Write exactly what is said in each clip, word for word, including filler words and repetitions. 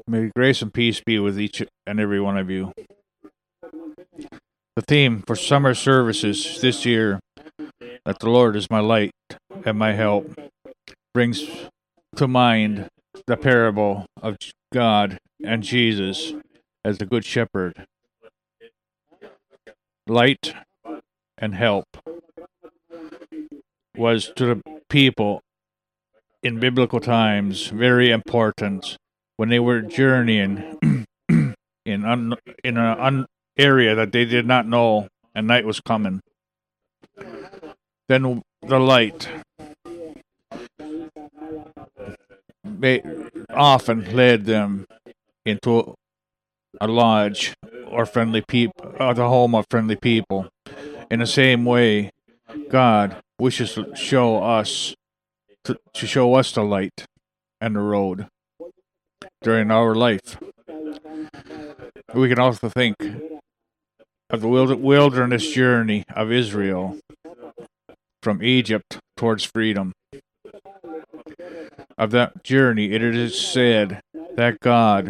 May grace and peace be with each and every one of you. The theme for summer services this year, that the Lord is my light and my help, brings to mind the parable of God and Jesus as the Good Shepherd. Light and help was to the people in biblical times very important when they were journeying in un, in an un, area that they did not know, and night was coming. Then the light may, often led them into a lodge or friendly people, or the home of friendly people. In the same way, God wishes to show us to, to show us the light and the road during our life. We can also think of the wilderness journey of Israel from Egypt towards freedom. Of that journey, it is said that God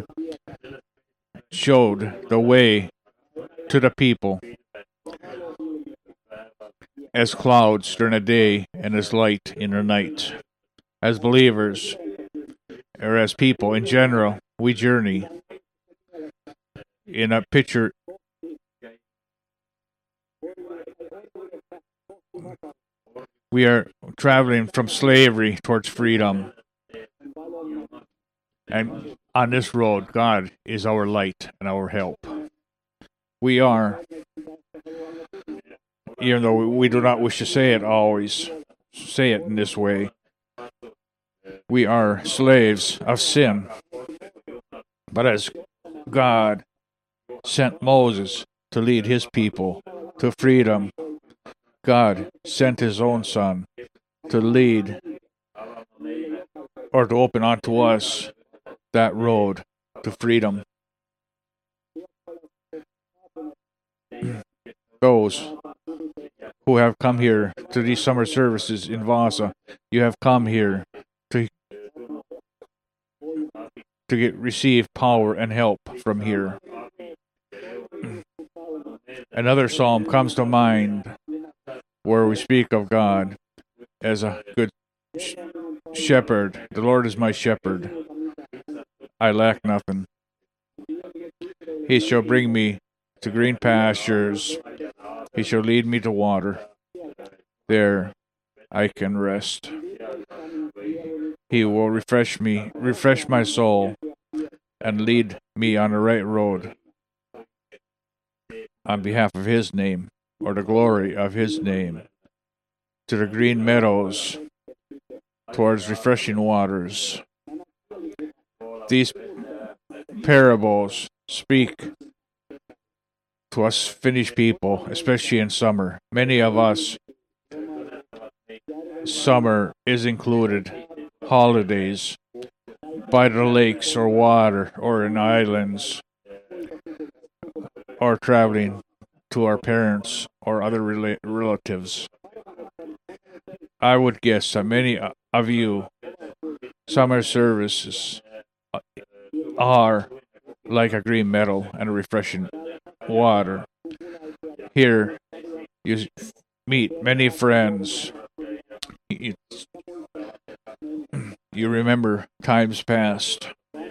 showed the way to the people as clouds during the day and as light in the night. As believers, or as people in general, we journey in a picture we are traveling from slavery towards freedom. And on this road, God is our light and our help. We are, even though we do not wish to say it always, say it in this way, we are slaves of sin. But as God sent Moses to lead his people to freedom, God sent his own Son to lead or to open unto us that road to freedom. Those who have come here to these summer services in Vasa, you have come here to to get receive power and help from here. Another psalm comes to mind where we speak of God as a good sh- shepherd. The Lord is my shepherd. I lack nothing. He shall bring me to green pastures. He shall lead me to water. There I can rest. He will refresh me, refresh my soul, and lead me on the right road on behalf of his name, or the glory of his name, to the green meadows, towards refreshing waters. These parables speak to us Finnish people, especially in summer. Many of us, summer is included holidays by the lakes or water or in islands, or traveling to our parents or other rela- relatives. I would guess that many of you, summer services are like a green meadow and a refreshing water. Here you meet many friends. You, you remember times past.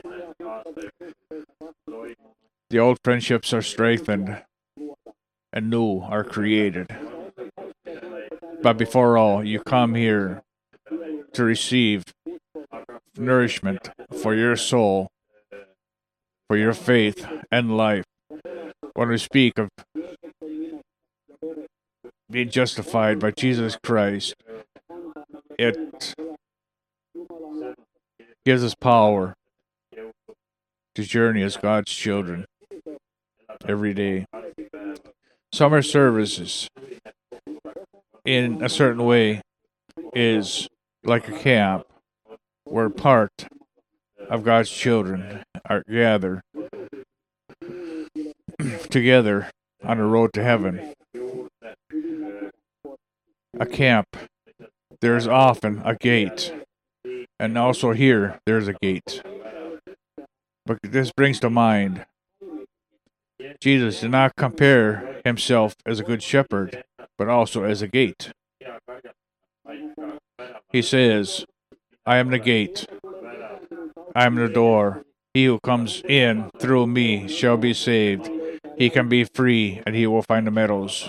The old friendships are strengthened and new are created. But before all, you come here to receive nourishment for your soul, for your faith and life. When we speak of being justified by Jesus Christ, it gives us power to journey as God's children every day. Summer services, in a certain way, is like a camp where part of God's children are gathered together on the road to heaven. A camp, there's often a gate, and also here there's a gate. But this brings to mind, Jesus did not compare himself as a good shepherd, but also as a gate. He says, I am the gate. I am the door. He who comes in through me shall be saved. He can be free, and he will find the meadows.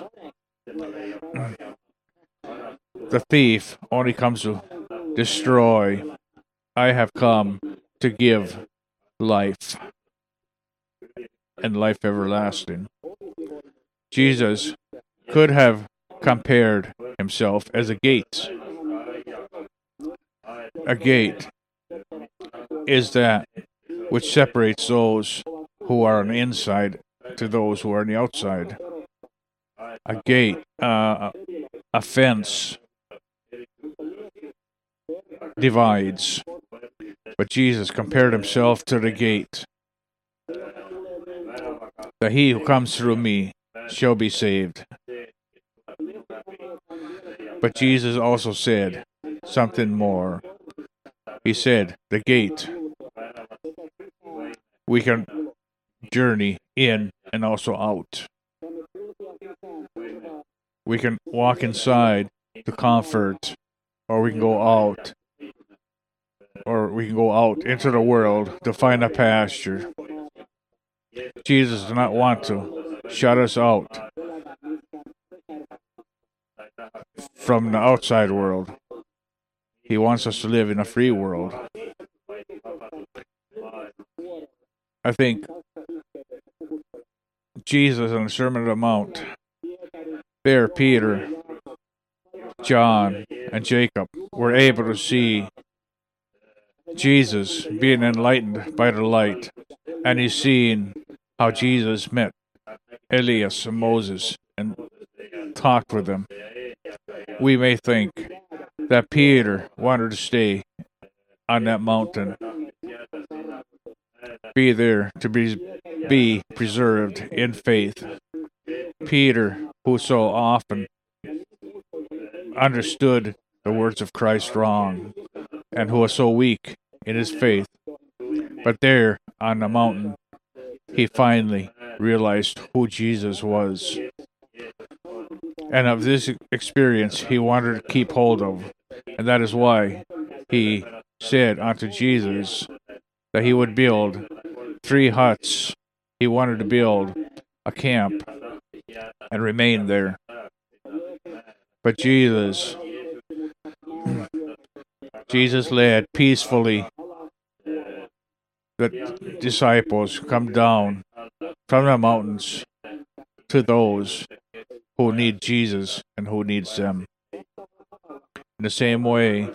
The thief only comes to destroy. I have come to give life, and life everlasting. Jesus could have compared himself as a gate. A gate is that which separates those who are on the inside to those who are on the outside. A gate, uh, a fence divides, but Jesus compared himself to the gate. That he who comes through me shall be saved. But Jesus also said something more. He said, the gate, we can journey in and also out. We can walk inside to comfort, or we can go out, or we can go out into the world to find a pasture. Jesus does not want to shut us out from the outside world. He wants us to live in a free world. I think Jesus on the Sermon on the Mount, there Peter, John, and Jacob were able to see Jesus being enlightened by the light, and he's seen how Jesus met Elias and Moses and talked with them. We may think that Peter wanted to stay on that mountain, be there to be, be preserved in faith. Peter, who so often understood the words of Christ wrong, and who was so weak in his faith, but there on the mountain, he finally realized who Jesus was. And of this experience, he wanted to keep hold of. And that is why he said unto Jesus that he would build three huts. He wanted to build a camp and remain there. But Jesus, Jesus led peacefully the disciples come down from the mountains to those who need Jesus and who needs them. In the same way,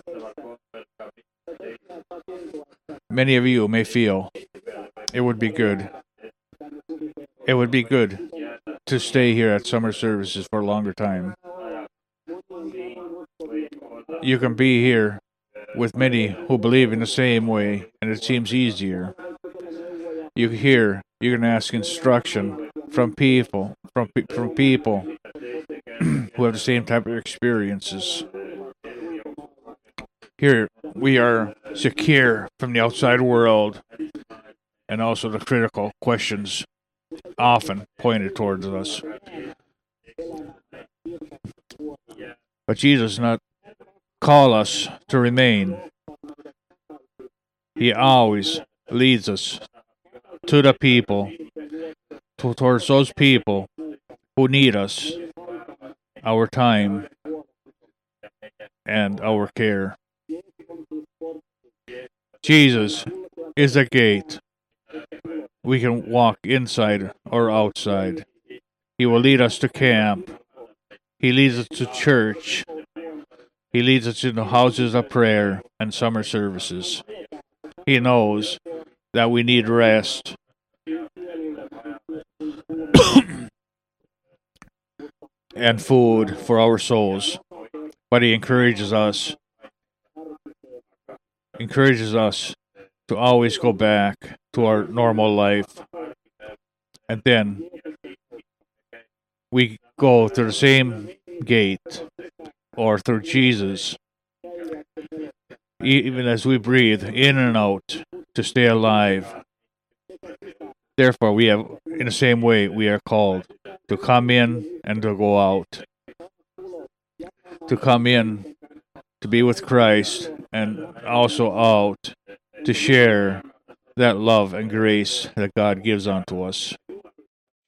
many of you may feel it would be good. It would be good to stay here at summer services for a longer time. You can be here with many who believe in the same way, and it seems easier. You hear, you can ask instruction from people, from from people who have the same type of experiences. Here, we are secure from the outside world, and also the critical questions often pointed towards us. But Jesus does not call us to remain. He always leads us to the people, to, towards those people who need us, our time, and our care. Jesus is a gate. We can walk inside or outside. He will lead us to camp. He leads us to church. He leads us into houses of prayer and summer services. He knows that we need rest. And food for our souls. But he encourages us, encourages us to always go back to our normal life. And then we go through the same gate, or through Jesus, even as we breathe in and out to stay alive. Therefore, we have, in the same way, we are called to come in and to go out. To come in to be with Christ, and also out to share that love and grace that God gives unto us.